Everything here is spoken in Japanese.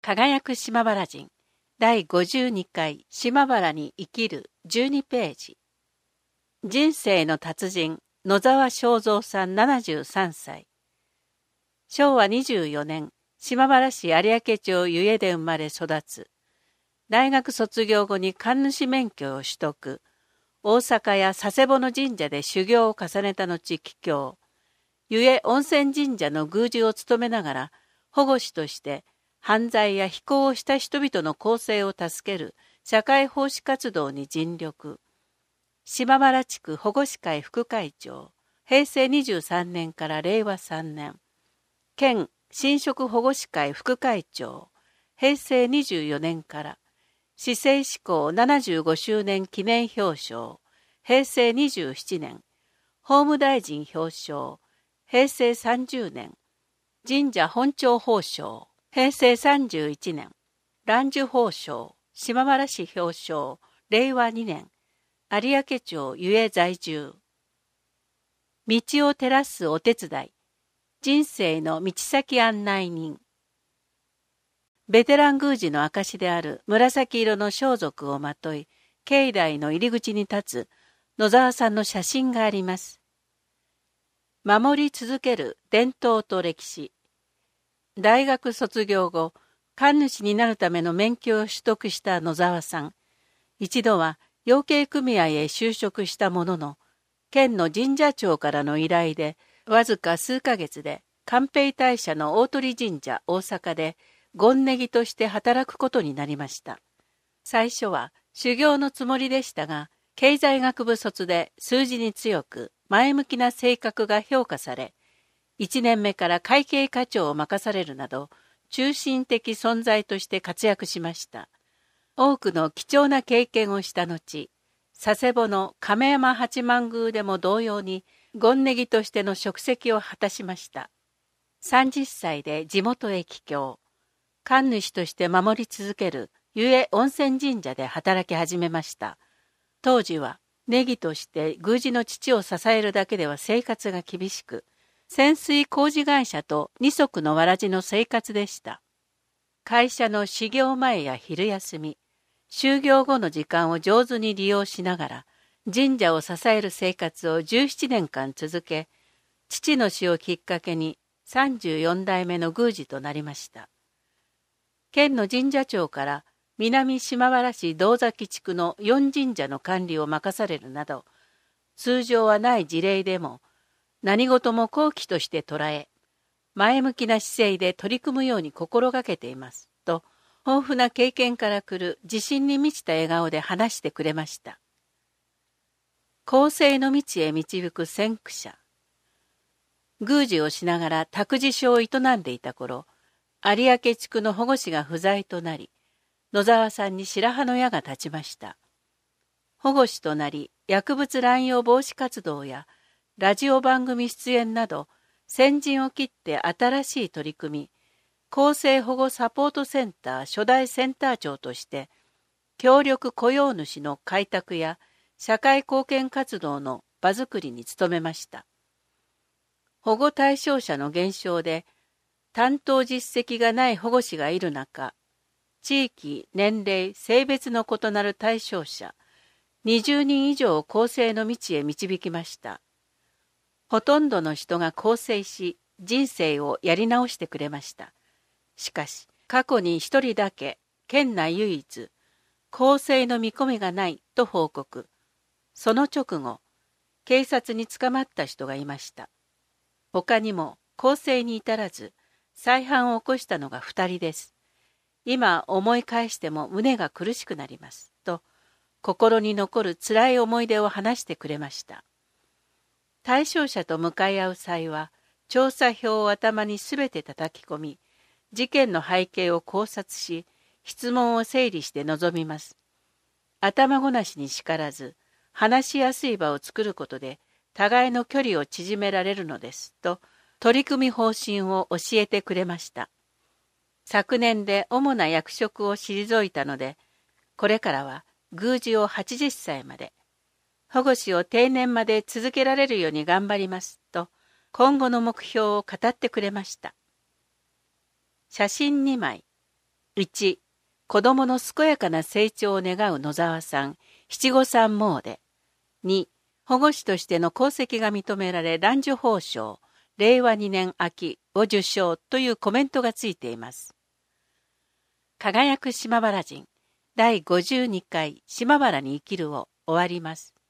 輝く島原人第52回島原に生きる12ページ。人生の達人野沢正蔵さん73歳。昭和24年島原市有明町湯江で生まれ育つ。大学卒業後に神主免許を取得。大阪や佐世保の神社で修行を重ねた後帰郷。湯江温泉神社の宮司を務めながら保護司として犯罪や非行をした人々の更生を助ける社会奉仕活動に尽力。島原地区保護司会副会長、平成23年から令和3年。県神職保護司会副会長、平成24年から。市政施行75周年記念表彰、平成27年。法務大臣表彰、平成30年。神社本庁褒章、平成31年。蘭寿褒章、島原市表彰、令和2年。有明町湯江在住。道を照らすお手伝い。人生の道先案内人。ベテラン宮司の証である紫色の装束をまとい、境内の入り口に立つ野沢さんの写真があります。守り続ける伝統と歴史。大学卒業後、神主になるための免許を取得した野沢さん。一度は養鶏組合へ就職したものの、県の神社長からの依頼で、わずか数ヶ月で寛平大社の大鳥神社大阪で権ネギとして働くことになりました。最初は修行のつもりでしたが、経済学部卒で数字に強く前向きな性格が評価され、1年目から会計課長を任されるなど、中心的存在として活躍しました。多くの貴重な経験をした後、佐世保の亀山八幡宮でも同様に、権ネギとしての職責を果たしました。30歳で地元へ帰郷。神主として守り続ける湯江温泉神社で働き始めました。当時は、ネギとして宮司の父を支えるだけでは生活が厳しく、潜水工事会社と二足のわらじの生活でした。会社の始業前や昼休み、就業後の時間を上手に利用しながら、神社を支える生活を17年間続け、父の死をきっかけに34代目の宮司となりました。県の神社長から南島原市堂崎地区の4神社の管理を任されるなど、通常はない事例でも、何事も好機として捉え、前向きな姿勢で取り組むように心がけています、と、豊富な経験から来る自信に満ちた笑顔で話してくれました。更生の道へ導く先駆者。宮司をしながら託児所を営んでいた頃、有明地区の保護司が不在となり、野沢さんに白羽の矢が立ちました。保護司となり、薬物乱用防止活動や、ラジオ番組出演など、先陣を切って新しい取り組み、更生保護サポートセンター初代センター長として、協力雇用主の開拓や社会貢献活動の場づくりに努めました。保護対象者の減少で、担当実績がない保護司がいる中、地域、年齢、性別の異なる対象者、20人以上を更生の道へ導きました。ほとんどの人が更生し、人生をやり直してくれました。しかし、過去に一人だけ、県内唯一、更生の見込みがないと報告。その直後、警察に捕まった人がいました。他にも、更生に至らず、再犯を起こしたのが2人です。今思い返しても胸が苦しくなります。と、心に残る辛い思い出を話してくれました。対象者と向かい合う際は、調査表を頭にすべて叩き込み、事件の背景を考察し、質問を整理して臨みます。頭ごなしに叱らず、話しやすい場を作ることで、互いの距離を縮められるのです、と、取り組み方針を教えてくれました。昨年で主な役職を退いたので、これからは宮司を80歳まで、保護司を定年まで続けられるように頑張ります、と、今後の目標を語ってくれました。写真2枚。 1、子供の健やかな成長を願う野沢さん、七五三詣。2、保護司としての功績が認められ男女褒章、令和2年秋を受賞というコメントがついています。輝く島原人第52回島原に生きるを終わります。